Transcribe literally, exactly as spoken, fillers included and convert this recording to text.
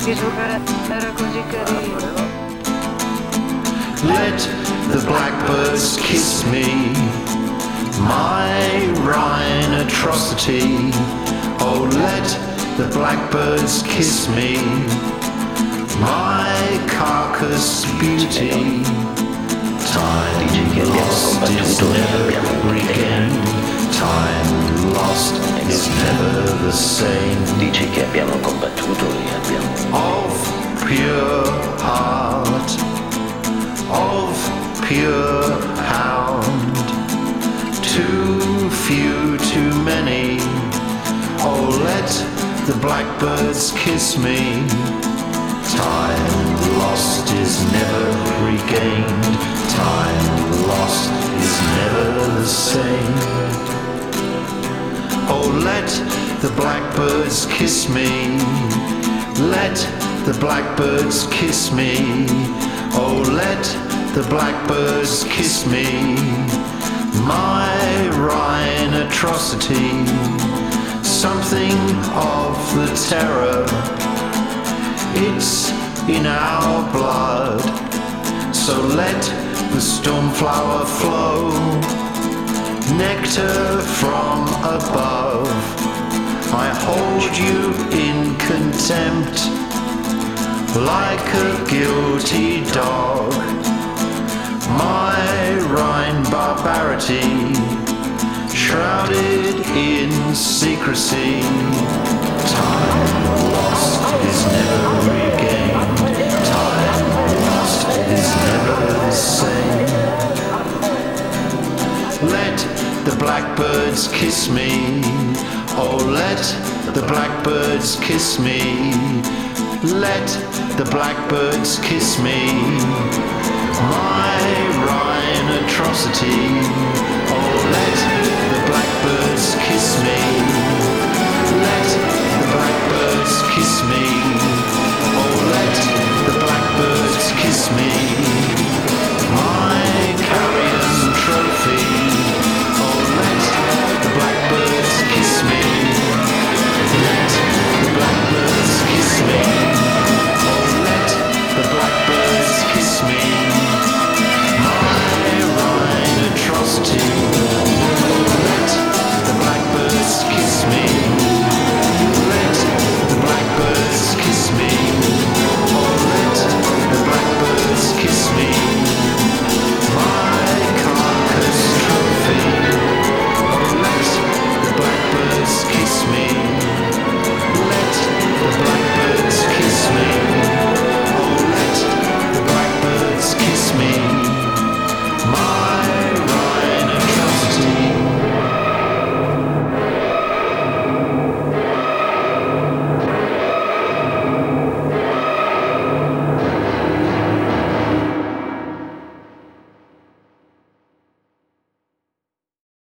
che giocare era così carino. Let the blackbirds kiss me, my Rhine atrocity. Oh, let the blackbirds kiss me, my carcass beauty. Time lost is never regained, time lost is never the same. Dici che abbiamo combattuto e abbiamo... Of pure heart, of pure hound, too few, too many. Oh, let the blackbirds kiss me. Time lost is never regained, time lost is never the same. Oh, let the blackbirds kiss me, let the blackbirds kiss me. Oh, let the blackbirds kiss me, my Rhine atrocity. Something of the terror, it's in our blood. So let the stormflower flow, nectar from above. I hold you in contempt, like a guilty dog. My Rhine barbarity, shrouded in secrecy. Time lost is never regained, time lost is never the same. Let the blackbirds kiss me, oh, let the blackbirds kiss me. Let the blackbirds kiss me, my Rhine atrocity. Oh, let the blackbirds kiss me. Let the blackbirds kiss me.